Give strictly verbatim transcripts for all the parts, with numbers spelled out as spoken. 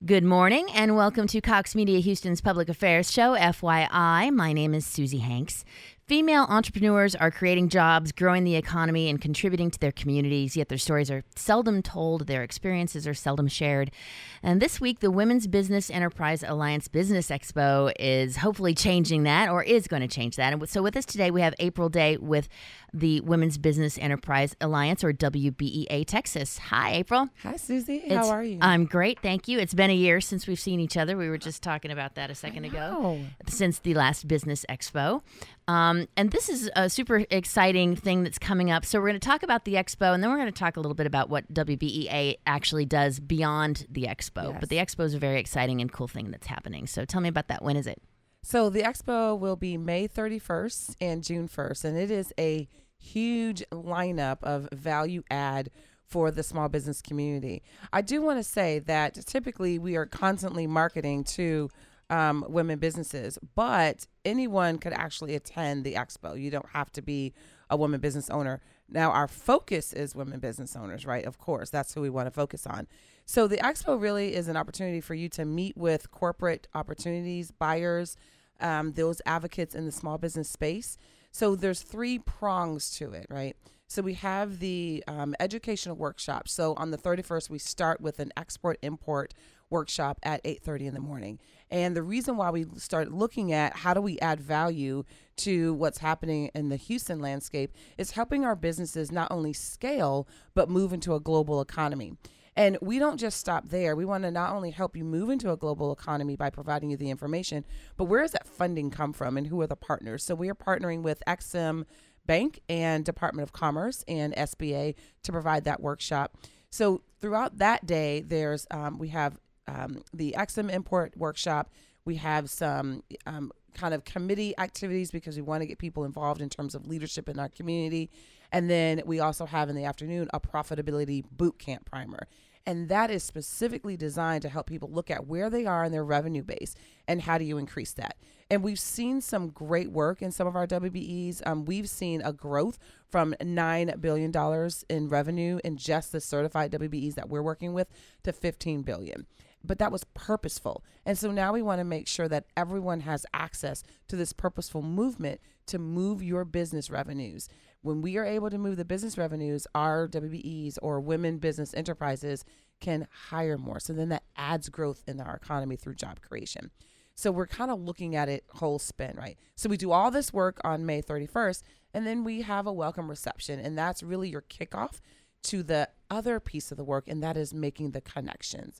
Good morning and welcome to Cox Media Houston's Public Affairs Show, F Y I. My name is Susie Hanks. Female entrepreneurs are creating jobs, growing the economy, and contributing to their communities, yet their stories are seldom told, their experiences are seldom shared. And this week, the Women's Business Enterprise Alliance Business Expo is hopefully changing that, or is going to change that. And so with us today, we have April Day with the Women's Business Enterprise Alliance, or W B E A Texas. Hi, April. Hi, Susie. It's, How are you? I'm great, thank you. It's been a year since we've seen each other. We were just talking about that a second ago, since the last Business Expo. Um, and this is a super exciting thing that's coming up. So we're going to talk about the expo, and then we're going to talk a little bit about what W B E A actually does beyond the expo. Yes. But the expo is a very exciting and cool thing that's happening. So tell me about that. When is it? So the expo will be May thirty-first and June first, and it is a huge lineup of value add for the small business community. I do want to say that typically we are constantly marketing to um, women businesses, but anyone could actually attend the expo. You don't have to be a woman business owner. Now, our focus is women business owners, right? Of course, that's who we want to focus on. So the expo really is an opportunity for you to meet with corporate opportunities, buyers, um, those advocates in the small business space. So there's three prongs to it, right? So we have the um, educational workshop. So on the thirty-first, we start with an export-import workshop at eight thirty in the morning. And the reason why we start looking at how do we add value to what's happening in the Houston landscape is helping our businesses not only scale, but move into a global economy. And we don't just stop there. We want to not only help you move into a global economy by providing you the information, but where does that funding come from and who are the partners? So we are partnering with Ex-Im Bank and Department of Commerce and S B A to provide that workshop. So throughout that day, there's um, we have um, the Ex-Im Import workshop. We have some um, kind of committee activities because we want to get people involved in terms of leadership in our community. And then we also have in the afternoon a profitability boot camp primer. And that is specifically designed to help people look at where they are in their revenue base and how do you increase that. And we've seen some great work in some of our W B Es. Um, we've seen a growth from nine billion dollars in revenue in just the certified W B Es that we're working with to fifteen billion dollars. But that was purposeful. And so now we want to make sure that everyone has access to this purposeful movement to move your business revenues. When we are able to move the business revenues, our W B Es or women business enterprises can hire more. So then that adds growth in our economy through job creation. So we're kind of looking at it whole spin, right? So we do all this work on May thirty-first, and then we have a welcome reception. And that's really your kickoff to the other piece of the work, and that is making the connections.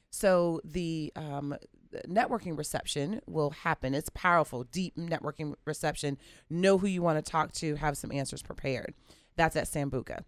So the um, networking reception will happen. It's powerful, deep networking reception. Know who you want to talk to, have some answers prepared. That's at Sambuca.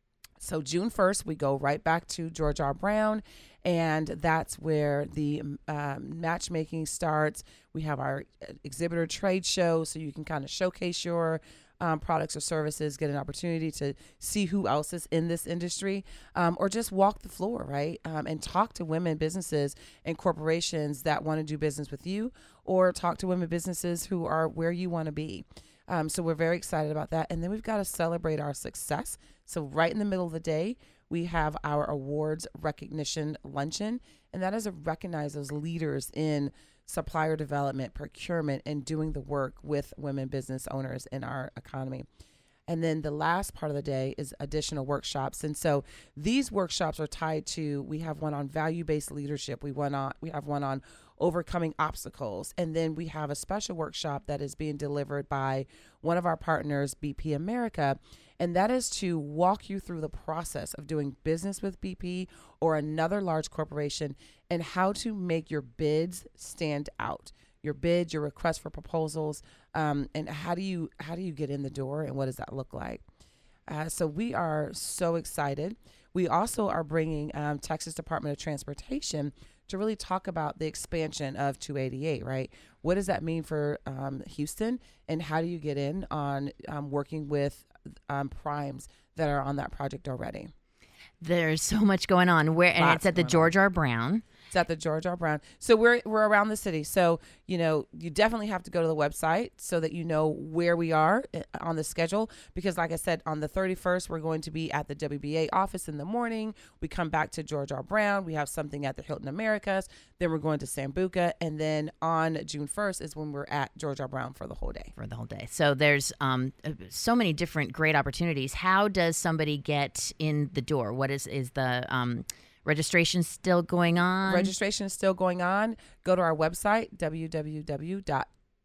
So June first, we go right back to George R. Brown, and that's where the um, matchmaking starts. We have our exhibitor trade show, so you can kind of showcase your Um, products or services, get an opportunity to see who else is in this industry, um, or just walk the floor, right? Um, and talk to women businesses and corporations that want to do business with you, or talk to women businesses who are where you want to be. Um, so we're very excited about that. And then we've got to celebrate our success. So right in the middle of the day, we have our awards recognition luncheon, and that is to recognize those leaders in supplier development, procurement, and doing the work with women business owners in our economy. And then the last part of the day is additional workshops. And so these workshops are tied to, we have one on value-based leadership. We, one on, we have one on overcoming obstacles. And then we have a special workshop that is being delivered by one of our partners, B P America. And that is to walk you through the process of doing business with B P or another large corporation and how to make your bids stand out. Your bids, your request for proposals, um, and how do you how do you get in the door, and what does that look like? Uh, so we are so excited. We also are bringing um, Texas Department of Transportation to really talk about the expansion of two eighty-eight, right? What does that mean for um, Houston, and how do you get in on um, working with um, primes that are on that project already? There's so much going on. Where and Lots it's at the going on. George R. Brown. It's at the George R. Brown. So we're we're around the city. So, you know, you definitely have to go to the website so that you know where we are on the schedule. Because like I said, on the thirty-first, we're going to be at the W B A office in the morning. We come back to George R. Brown. We have something at the Hilton Americas. Then we're going to Sambuca. And then on June first is when we're at George R. Brown for the whole day. For the whole day. So there's um, so many different great opportunities. How does somebody get in the door? What is, is the... Um, registration still going on? Registration is still going on. Go to our website, w w w dot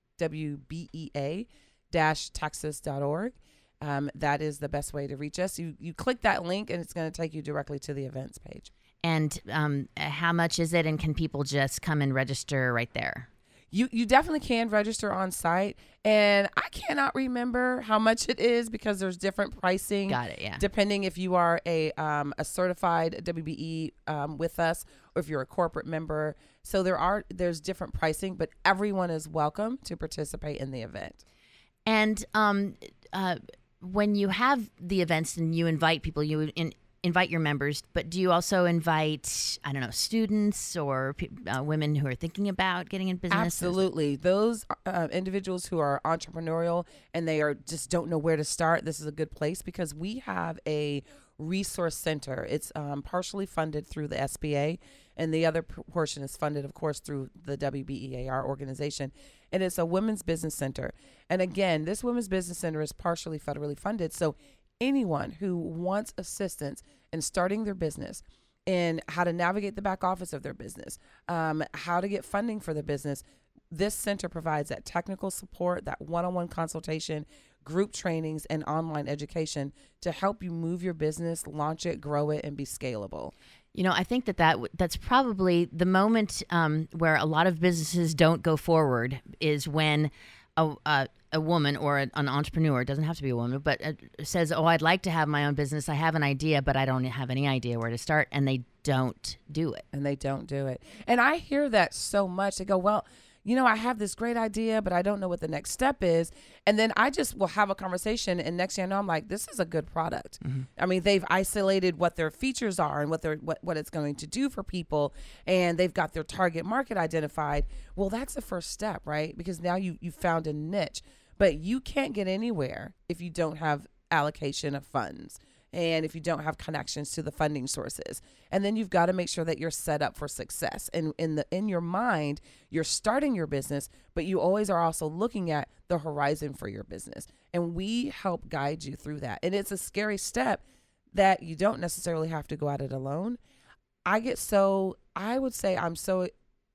w b e a dash texas dot org. Um, that is the best way to reach us. You you click that link and it's going to take you directly to the events page. And um, how much is it? And can people just come and register right there? You you definitely can register on site, and I cannot remember how much it is because there's different pricing. Got it, yeah. Depending if you are a um, a certified W B E um, with us or if you're a corporate member. So there are there's different pricing, but everyone is welcome to participate in the event. And um, uh, when you have the events and you invite people, you in, invite your members, but do you also invite, I don't know, students or uh, women who are thinking about getting in business? Absolutely. Those uh, individuals who are entrepreneurial and they are just don't know where to start, this is a good place because we have a resource center. It's um, partially funded through the S B A, and the other p- portion is funded, of course, through the W B E A, our organization. And it's a women's business center. And again, this women's business center is partially federally funded. So anyone who wants assistance in starting their business, in how to navigate the back office of their business, um, how to get funding for the business, this center provides that technical support, that one-on-one consultation, group trainings, and online education to help you move your business, launch it, grow it, and be scalable. You know, I think that, that that's probably the moment um, where a lot of businesses don't go forward is when a, a, a woman or a, an entrepreneur, it doesn't have to be a woman, but uh, says, oh, I'd like to have my own business. I have an idea, but I don't have any idea where to start. And they don't do it. And they don't do it. And I hear that so much. They go, well, you know, I have this great idea, but I don't know what the next step is. And then I just will have a conversation. And next thing I know, I'm like, this is a good product. Mm-hmm. I mean, they've isolated what their features are and what they're what, what it's going to do for people. And they've got their target market identified. Well, that's the first step, right? Because now you, you found a niche. But you can't get anywhere if you don't have allocation of funds and if you don't have connections to the funding sources. And then you've got to make sure that you're set up for success. And in the in your mind, you're starting your business, but you always are also looking at the horizon for your business. And we help guide you through that. And it's a scary step that you don't necessarily have to go at it alone. I get so, I would say I'm so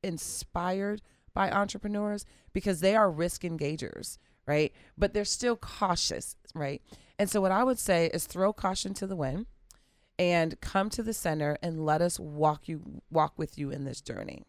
inspired by entrepreneurs because they are risk engagers, right? But they're still cautious, right? And so what I would say is throw caution to the wind and come to the center and let us walk you walk with you in this journey.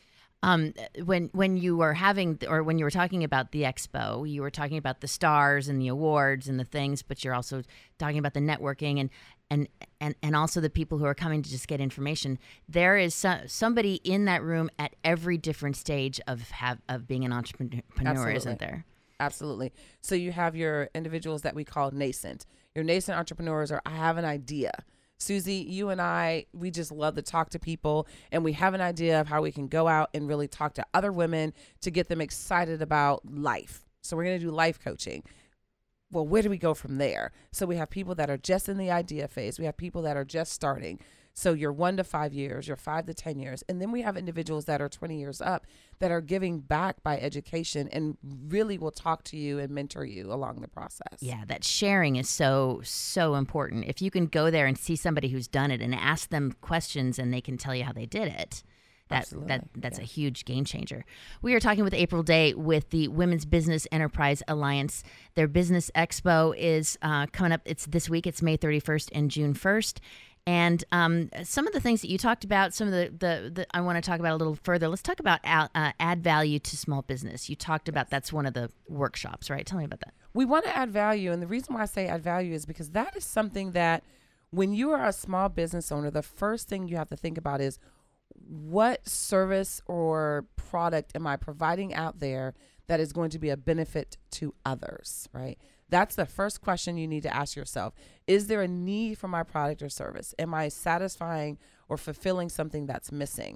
Um, when when you were having or when you were talking about the expo, you were talking about the stars and the awards and the things, but you're also talking about the networking and and and, and also the people who are coming to just get information. There is so, somebody in that room at every different stage of have of being an entrepreneur, Absolutely. Isn't there? Absolutely. So you have your individuals that we call nascent. Your nascent entrepreneurs are, I have an idea. Susie, you and I, we just love to talk to people, and we have an idea of how we can go out and really talk to other women to get them excited about life. So we're going to do life coaching. Well, where do we go from there? So we have people that are just in the idea phase. We have people that are just starting. So you're one to five years, you're five to ten years. And then we have individuals that are twenty years up that are giving back by education and really will talk to you and mentor you along the process. Yeah, that sharing is so, so important. If you can go there and see somebody who's done it and ask them questions and they can tell you how they did it, that, Absolutely. that that's yeah. a huge game changer. We are talking with April Day with the Women's Business Enterprise Alliance. Their business expo is uh, coming up. It's this week. It's May thirty-first and June first. And um, some of the things that you talked about, some of the, the, the I want to talk about a little further. Let's talk about uh, add value to small business. You talked about that's one of the workshops, right? Tell me about that. We want to add value. And the reason why I say add value is because that is something that when you are a small business owner, the first thing you have to think about is what service or product am I providing out there that is going to be a benefit to others, right? That's the first question you need to ask yourself. Is there a need for my product or service? Am I satisfying or fulfilling something that's missing?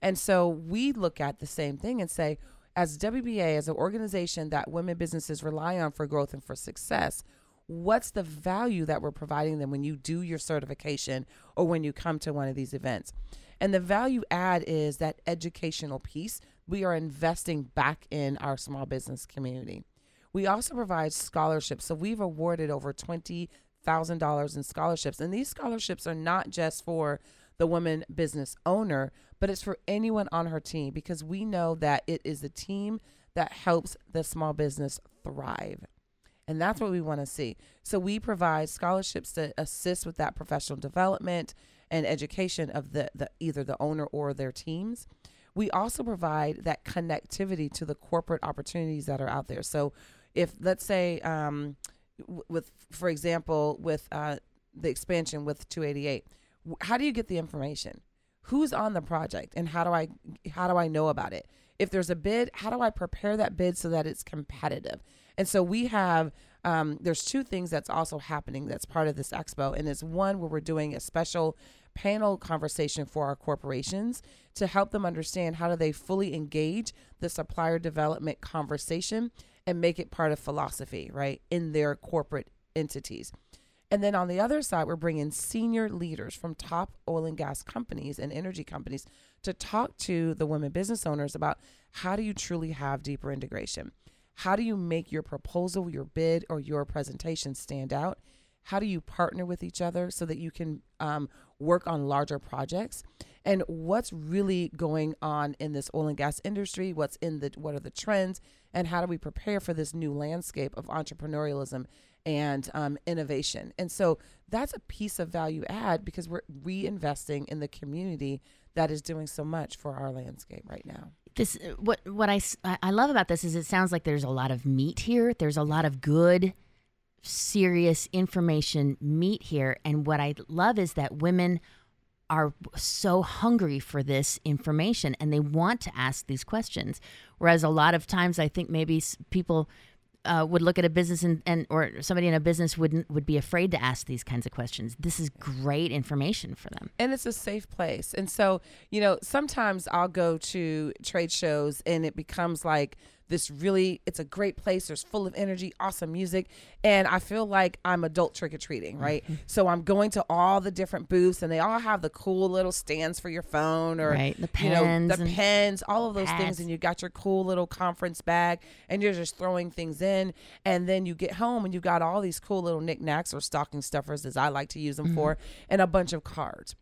And so we look at the same thing and say, as W B A, as an organization that women businesses rely on for growth and for success, what's the value that we're providing them when you do your certification or when you come to one of these events? And the value add is that educational piece. We are investing back in our small business community. We also provide scholarships. So we've awarded over twenty thousand dollars in scholarships. And these scholarships are not just for the woman business owner, but it's for anyone on her team, because we know that it is the team that helps the small business thrive. And that's what we want to see. So we provide scholarships to assist with that professional development and education of the, the either the owner or their teams. We also provide that connectivity to the corporate opportunities that are out there. So if, let's say, um, w- with, for example, with uh, the expansion with two eighty-eight, w- how do you get the information? Who's on the project, and how do I how do I know about it? If there's a bid, how do I prepare that bid so that it's competitive? And so we have, um, there's two things that's also happening that's part of this expo. And it's one where we're doing a special panel conversation for our corporations to help them understand how do they fully engage the supplier development conversation and make it part of philosophy, right, in their corporate entities. And then on the other side, we're bringing senior leaders from top oil and gas companies and energy companies to talk to the women business owners about how do you truly have deeper integration? How do you make your proposal, your bid, or your presentation stand out? How do you partner with each other so that you can um, work on larger projects? And what's really going on in this oil and gas industry? What's in the, what are the trends? And how do we prepare for this new landscape of entrepreneurialism and um, innovation? And so that's a piece of value add, because we're reinvesting in the community that is doing so much for our landscape right now. This what what I, I love about this is it sounds like there's a lot of meat here. There's a lot of good, serious information meat here. And what I love is that women are so hungry for this information and they want to ask these questions. Whereas a lot of times I think maybe people uh, would look at a business and, and or somebody in a business wouldn't would be afraid to ask these kinds of questions. This is great information for them. And it's a safe place. And so, you know, sometimes I'll go to trade shows and it becomes like this really, it's a great place. There's full of energy, awesome music. And I feel like I'm adult trick-or-treating, right? Mm-hmm. So I'm going to all the different booths and they all have the cool little stands for your phone or, right. the pens, you know, the pens, all of those pads. things. And you got your cool little conference bag and you're just throwing things in. And then you get home and you got all these cool little knickknacks or stocking stuffers, as I like to use them mm-hmm. for, and a bunch of cards.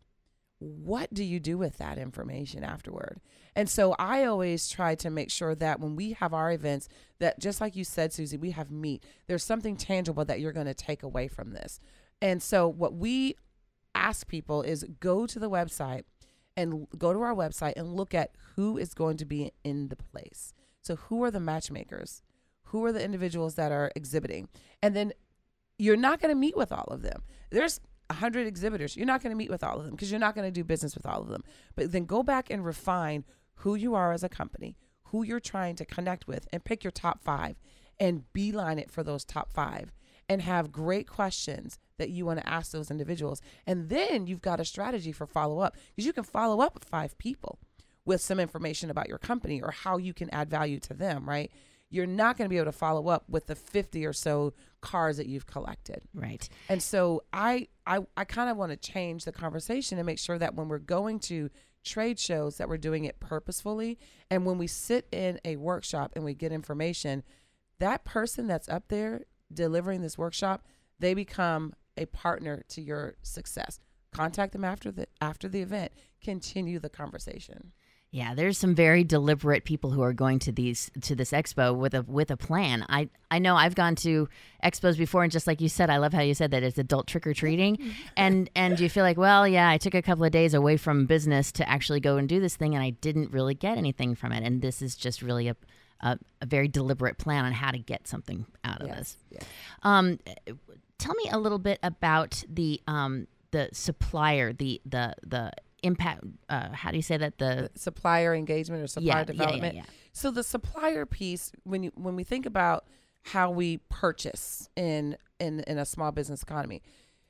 What do you do with that information afterward? And so I always try to make sure that when we have our events, that just like you said, Susie, we have meat. There's something tangible that you're going to take away from this. And so what we ask people is go to the website and go to our website and look at who is going to be in the place. So who are the matchmakers? Who are the individuals that are exhibiting? And then you're not going to meet with all of them. There's one hundred exhibitors. You're not going to meet with all of them because you're not going to do business with all of them. But then go back and refine who you are as a company, who you're trying to connect with, and pick your top five and beeline it for those top five and have great questions that you want to ask those individuals. And then you've got a strategy for follow-up, because you can follow up with five people with some information about your company or how you can add value to them, right? You're not going to be able to follow up with the fifty or so cards that you've collected. Right. And so I I, I kind of want to change the conversation and make sure that when we're going to trade shows that we're doing it purposefully. And when we sit in a workshop and we get information, that person that's up there delivering this workshop, they become a partner to your success. Contact them after the after the event. Continue the conversation. Yeah, there's some very deliberate people who are going to these to this expo with a with a plan. I I know I've gone to expos before, and just like you said, I love how you said that it's adult trick or treating, and and you feel like, well, yeah, I took a couple of days away from business to actually go and do this thing, and I didn't really get anything from it. And this is just really a a, a very deliberate plan on how to get something out of yes, this. Yes. Um, tell me a little bit about the um the supplier, the the the. impact, uh, how do you say that? The, the supplier engagement or supplier yeah, development. Yeah, yeah, yeah. So the supplier piece, when you when we think about how we purchase in in in a small business economy,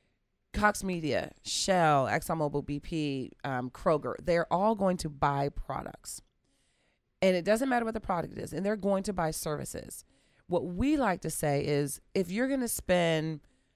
Cox Media, Shell, ExxonMobil, B P, um, Kroger, they're all going to buy products. And it doesn't matter what the product is, and they're going to buy services. What we like to say is, if you're going to spend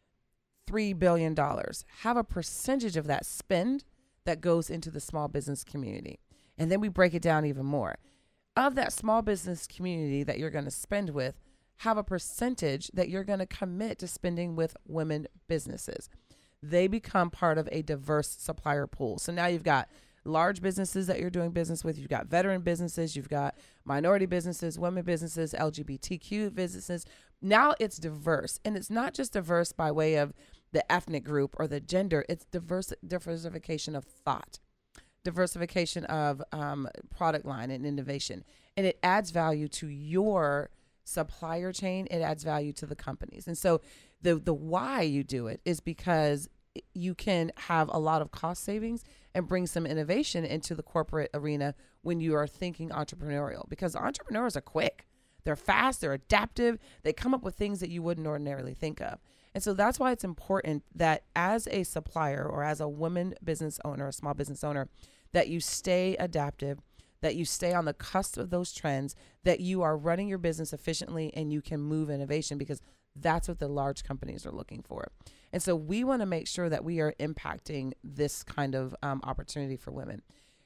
three billion dollars, have a percentage of that spend that goes into the small business community. And then we break it down even more. Of that small business community that you're going to spend with, have a percentage that you're going to commit to spending with women businesses. They become part of a diverse supplier pool. So now you've got large businesses that you're doing business with. You've got veteran businesses. You've got minority businesses, women businesses, L G B T Q businesses. Now it's diverse. And it's not just diverse by way of the ethnic group or the gender. It's diverse, diversification of thought, diversification of um, product line and innovation. And it adds value to your supplier chain. It adds value to the companies. And so the the why you do it is because you can have a lot of cost savings and bring some innovation into the corporate arena when you are thinking entrepreneurial, because entrepreneurs are quick. They're fast, they're adaptive, they come up with things that you wouldn't ordinarily think of. And so that's why it's important that as a supplier or as a woman business owner, a small business owner, that you stay adaptive, that you stay on the cusp of those trends, that you are running your business efficiently and you can move innovation, because that's what the large companies are looking for. And so we want to make sure that we are impacting this kind of um, opportunity for women.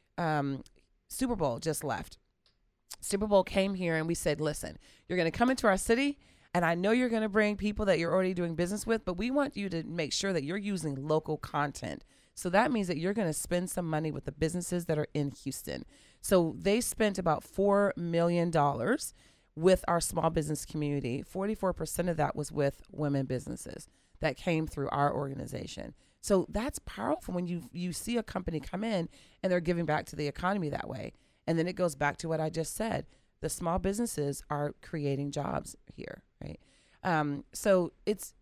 Um, Super Bowl just left. Super Bowl came here and we said, listen, you're going to come into our city, and I know you're going to bring people that you're already doing business with, but we want you to make sure that you're using local content. So that means that you're going to spend some money with the businesses that are in Houston. So they spent about four million dollars with our small business community. forty-four percent of that was with women businesses that came through our organization. So that's powerful when you you see a company come in and they're giving back to the economy that way. And then it goes back to what I just said. The small businesses are creating jobs here, right? Um, so it's,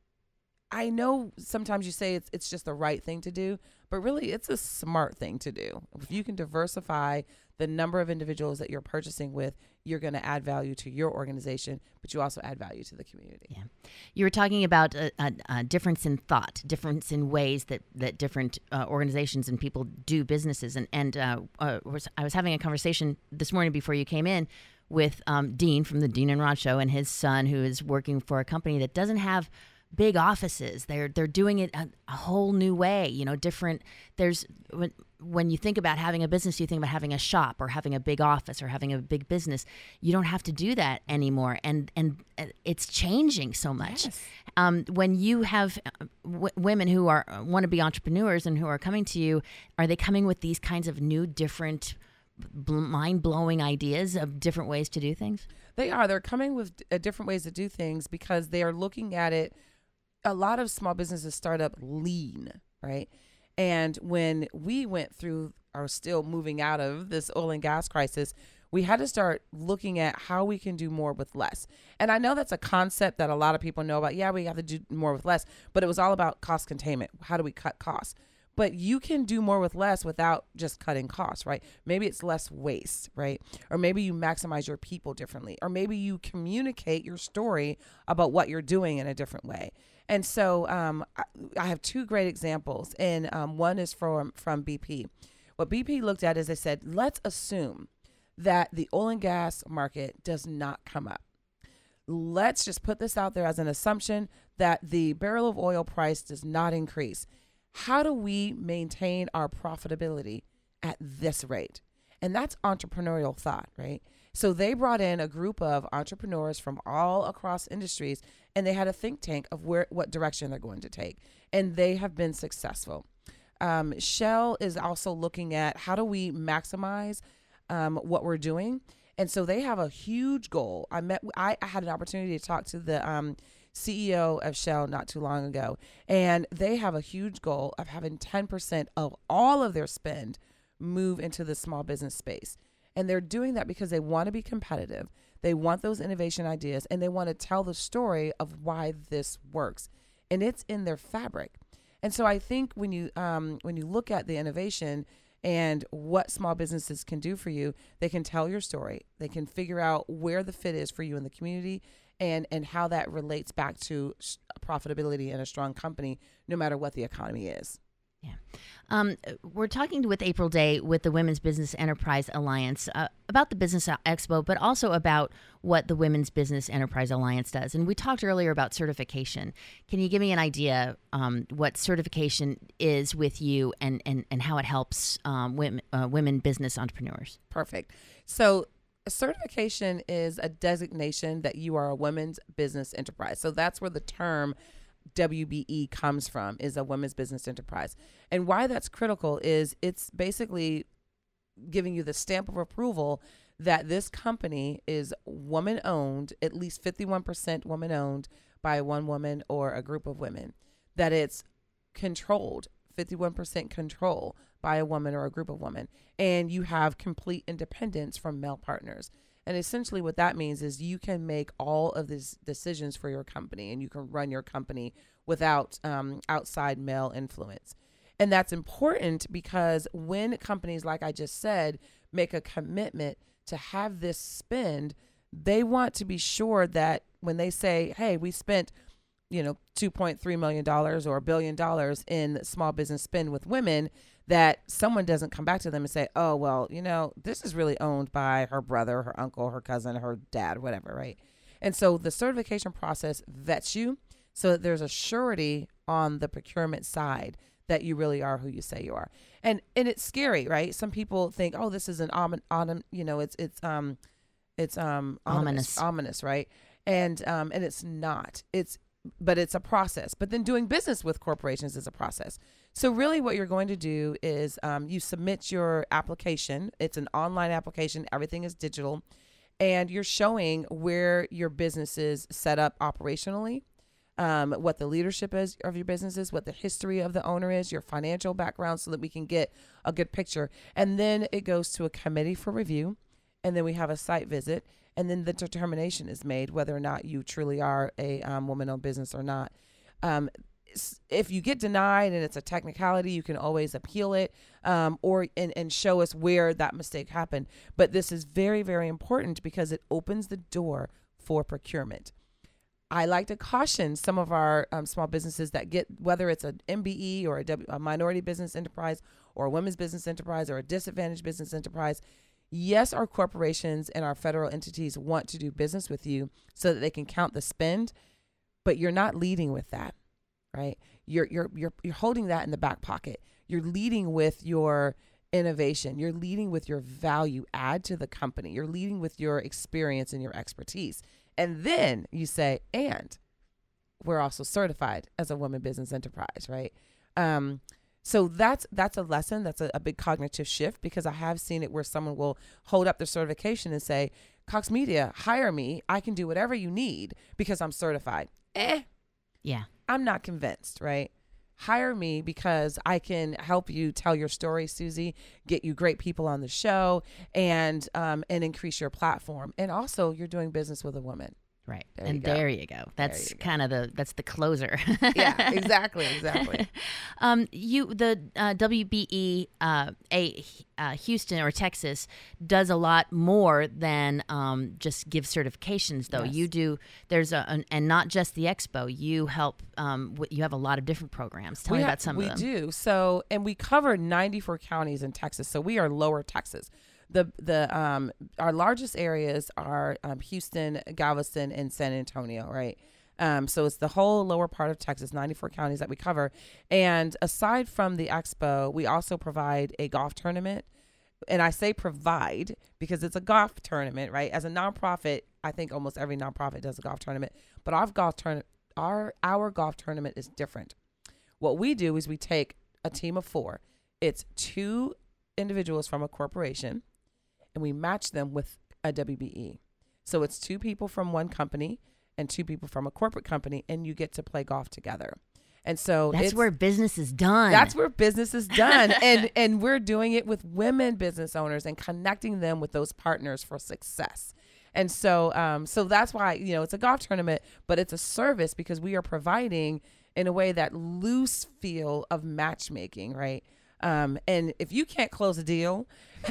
I know sometimes you say it's it's just the right thing to do, but really it's a smart thing to do. If you can diversify the number of individuals that you're purchasing with, you're going to add value to your organization, but you also add value to the community. Yeah. You were talking about a, a, a difference in thought, difference in ways that, that different uh, organizations and people do businesses. And, and uh, uh, was, I was having a conversation this morning before you came in with um, Dean from the Dean and Rod Show and his son, who is working for a company that doesn't have big offices. They're they're doing it a, a whole new way, you know, different. There's when when you think about having a business, you think about having a shop or having a big office or having a big business. You don't have to do that anymore, and and it's changing so much. Yes. Um, when you have w- women who are want to be entrepreneurs and who are coming to you, are they coming with these kinds of new, different, b- mind-blowing ideas of different ways to do things? They are. They're coming with uh, different ways to do things because they are looking at it. A lot of small businesses start up lean, right? And when we went through, are still moving out of this oil and gas crisis, we had to start looking at how we can do more with less. And I know that's a concept that a lot of people know about. Yeah, we have to do more with less, but it was all about cost containment. How do we cut costs? But you can do more with less without just cutting costs, right? Maybe it's less waste, right? Or maybe you maximize your people differently. Or maybe you communicate your story about what you're doing in a different way. And so um, I, I have two great examples, and um, one is from, from B P. What B P looked at is they said, let's assume that the oil and gas market does not come up. Let's just put this out there as an assumption that the barrel of oil price does not increase. How do we maintain our profitability at this rate? And that's entrepreneurial thought, right? So they brought in a group of entrepreneurs from all across industries, and they had a think tank of where what direction they're going to take. And they have been successful. Um, Shell is also looking at how do we maximize um, what we're doing. And so they have a huge goal. I met, I, I had an opportunity to talk to the um, C E O of Shell not too long ago, and they have a huge goal of having ten percent of all of their spend move into the small business space. And they're doing that because they want to be competitive. They want those innovation ideas, and they want to tell the story of why this works. And it's in their fabric. And so I think when you um, when you look at the innovation and what small businesses can do for you, they can tell your story. They can figure out where the fit is for you in the community, and and how that relates back to profitability in a strong company, no matter what the economy is. Yeah. Um, we're talking with April Day with the Women's Business Enterprise Alliance uh, about the Business Expo, but also about what the Women's Business Enterprise Alliance does. And we talked earlier about certification. Can you give me an idea um, what certification is with you and, and, and how it helps um, women, uh, women business entrepreneurs? Perfect. So a certification is a designation that you are a women's business enterprise. So that's where the term W B E comes from, is a women's business enterprise. And why that's critical is it's basically giving you the stamp of approval that this company is woman owned, at least fifty-one percent woman owned by one woman or a group of women, that it's controlled, fifty-one percent control by a woman or a group of women, and you have complete independence from male partners. And essentially what that means is you can make all of these decisions for your company, and you can run your company without um, outside male influence. And that's important because when companies, like I just said, make a commitment to have this spend, they want to be sure that when they say, hey, we spent, you know, two point three million dollars or a billion dollars in small business spend with women, that someone doesn't come back to them and say, oh, well, you know, this is really owned by her brother, her uncle, her cousin, her dad, whatever, right? And so the certification process vets you so that there's a surety on the procurement side that you really are who you say you are. And and it's scary, right? Some people think, oh, this is an omin, omin you know, it's it's um it's um ominous, Ominous. ominous, right? And um and it's not. It's but it's a process. But then doing business with corporations is a process. So really what you're going to do is um, you submit your application. It's an online application. Everything is digital. And you're showing where your business is set up operationally, um, what the leadership is of your business is, what the history of the owner is, your financial background, so that we can get a good picture. And then it goes to a committee for review. And then we have a site visit. And then the determination is made whether or not you truly are a um, woman-owned business or not. Um, if you get denied and it's a technicality, you can always appeal it um, or and, and show us where that mistake happened. But this is very, very important because it opens the door for procurement. I like to caution some of our um, small businesses that get, whether it's an M B E or a, w, a minority business enterprise or a women's business enterprise or a disadvantaged business enterprise. Yes, our corporations and our federal entities want to do business with you so that they can count the spend, but you're not leading with that, right? You're you're you're you're holding that in the back pocket. You're leading with your innovation. You're leading with your value add to the company. You're leading with your experience and your expertise. And then you say, and we're also certified as a woman business enterprise, right? Um, So that's that's a lesson. That's a, a big cognitive shift, because I have seen it where someone will hold up their certification and say, Cox Media, hire me. I can do whatever you need because I'm certified. Eh, Yeah. I'm not convinced, right? Hire me because I can help you tell your story, Susie, get you great people on the show, and um, and increase your platform. And also, you're doing business with a woman. Right. There you and go. there you go. That's you go. kind of the, that's the closer. Yeah, exactly, exactly. um, you, the uh, W B E, uh, a, uh, Houston or Texas does a lot more than um, just give certifications, though. Yes. You do, there's a, an, and not just the expo, you help, um, w- you have a lot of different programs. Tell we me ha- about some we of them. do. So, and we cover ninety-four counties in Texas. So we are lower Texas. The the um our largest areas are um, Houston, Galveston, and San Antonio, right? Um, so it's the whole lower part of Texas, ninety-four counties that we cover. And aside from the expo, we also provide a golf tournament. And I say provide because it's a golf tournament, right? As a nonprofit, I think almost every nonprofit does a golf tournament. But our golf tournament, our our golf tournament is different. What we do is we take a team of four. It's two individuals from a corporation, and we match them with a W B E. So it's two people from one company and two people from a corporate company, and you get to play golf together. And so That's it's, where business is done. that's where business is done. and and we're doing it with women business owners and connecting them with those partners for success. And so um so that's why, you know, it's a golf tournament, but it's a service because we are providing in a way that loose feel of matchmaking, right? Um, and if you can't close a deal,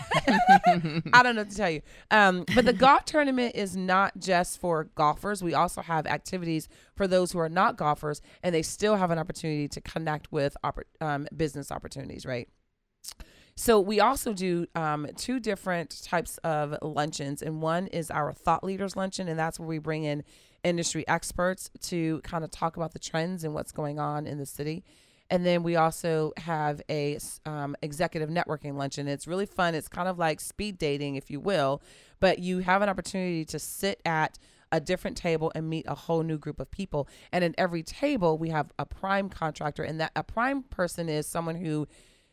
I don't know what to tell you. Um, but the golf tournament is not just for golfers. We also have activities for those who are not golfers, and they still have an opportunity to connect with oppor- um, business opportunities, right? So we also do um, two different types of luncheons, and one is our Thought Leaders Luncheon, and that's where we bring in industry experts to kind of talk about the trends and what's going on in the city. And then we also have a um, executive networking luncheon. It's really fun. It's kind of like speed dating, if you will, but you have an opportunity to sit at a different table and meet a whole new group of people. And in every table, we have a prime contractor, and that a prime person is someone who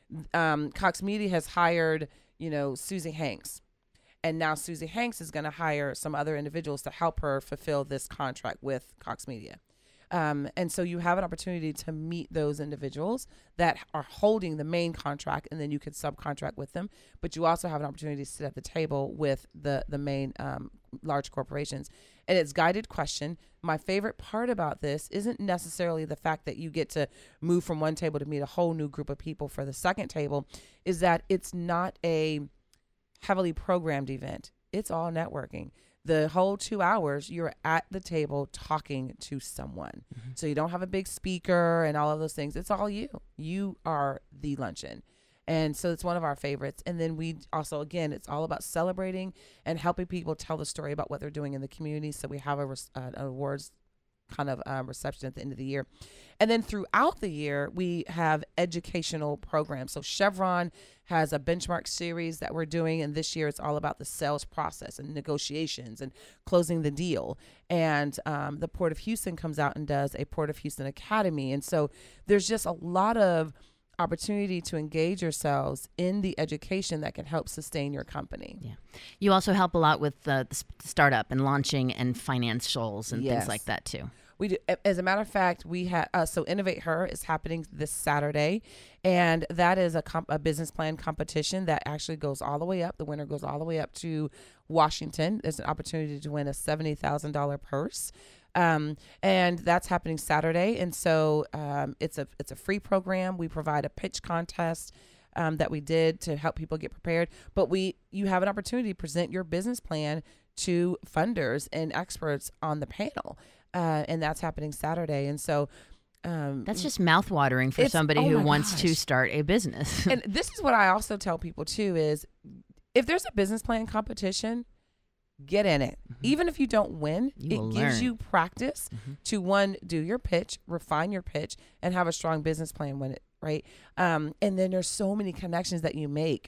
um, Cox Media has hired, you know, Susie Hanks. And now Susie Hanks is going to hire some other individuals to help her fulfill this contract with Cox Media. Um, and so you have an opportunity to meet those individuals that are holding the main contract, and then you can subcontract with them. But you also have an opportunity to sit at the table with the, the main um, large corporations. And it's guided question. My favorite part about this isn't necessarily the fact that you get to move from one table to meet a whole new group of people for the second table, is that it's not a heavily programmed event. It's all networking. The whole two hours, you're at the table talking to someone. Mm-hmm. So you don't have a big speaker and all of those things. It's all you. You are the luncheon. And so it's one of our favorites. And then we also, again, it's all about celebrating and helping people tell the story about what they're doing in the community. So we have a, uh, an awards kind of um, reception at the end of the year. And then throughout the year, we have educational programs. So Chevron has a benchmark series that we're doing, and this year it's all about the sales process and negotiations and closing the deal. And um, the Port of Houston comes out and does a Port of Houston Academy. And so there's just a lot of opportunity to engage yourselves in the education that can help sustain your company. Yeah. You also help a lot with uh, the startup and launching and financials and yes. things like that too. We do. As a matter of fact, we have, uh, so Innovate Her is happening this Saturday, and that is a, comp- a business plan competition that actually goes all the way up. The winner goes all the way up to Washington. There's an opportunity to win a seventy thousand dollars purse. Um, and that's happening Saturday. And so um, it's a it's a free program. We provide a pitch contest um, that we did to help people get prepared. But we you have an opportunity to present your business plan to funders and experts on the panel. Uh, and that's happening Saturday. And so um, that's just mouthwatering for somebody oh who wants gosh. to start a business. And this is what I also tell people too, is if there's a business plan competition, get in it. Mm-hmm. Even if you don't win, you it gives learn. you practice mm-hmm. to, one, do your pitch, refine your pitch, and have a strong business plan when it, right? Um, and then there's so many connections that you make.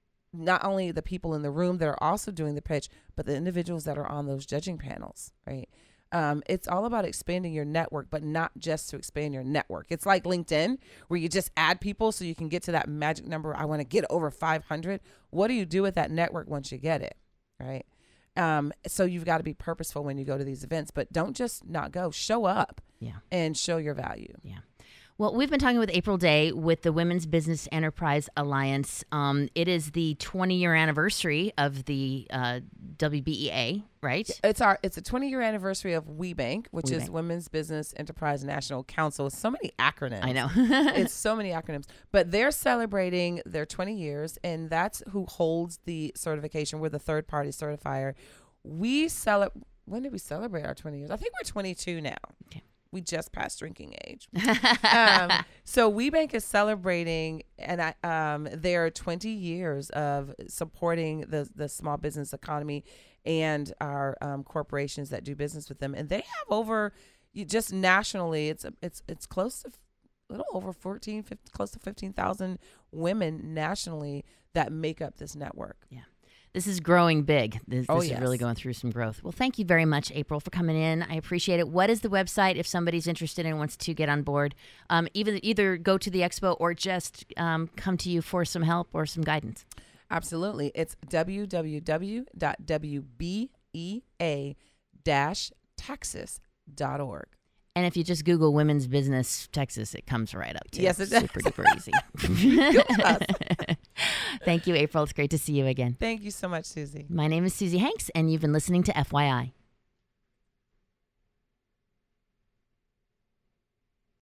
Not only the people in the room that are also doing the pitch, but the individuals that are on those judging panels, right? Um, it's all about expanding your network, but not just to expand your network. It's like LinkedIn, where you just add people so you can get to that magic number. I want to get over five hundred. What do you do with that network once you get it, right? Um, so you've got to be purposeful when you go to these events, but don't just not go. Show up yeah. and show your value. Yeah. Well, we've been talking with April Day with the Women's Business Enterprise Alliance. Um, it is the twenty-year anniversary of the uh, W B E A, right? It's our it's a twenty-year anniversary of WeBank, which WeBank. is Women's Business Enterprise National Council. So many acronyms. I know. It's so many acronyms. But they're celebrating their twenty years, and that's who holds the certification. We're the third-party certifier. We celebrate. When did we celebrate our twenty years? I think we're twenty-two now. Okay. We just passed drinking age. um, so WeBank is celebrating and I, um, their twenty years of supporting the, the small business economy and our um, corporations that do business with them. And they have over, you just nationally, it's it's it's close to a little over fourteen, fifteen, close to fifteen thousand women nationally that make up this network. Yeah. This is growing big. This, oh, this yes. is really going through some growth. Well, thank you very much, April, for coming in. I appreciate it. What is the website if somebody's interested and wants to get on board? Um, even either go to the expo or just um, come to you for some help or some guidance. Absolutely. It's w w w dot w b e a dash texas dot org. And if you just Google Women's Business Texas, it comes right up too. Yes, it does. Super duper easy. Thank you, April. It's great to see you again. Thank you so much, Susie. My name is Susie Hanks, and you've been listening to F Y I.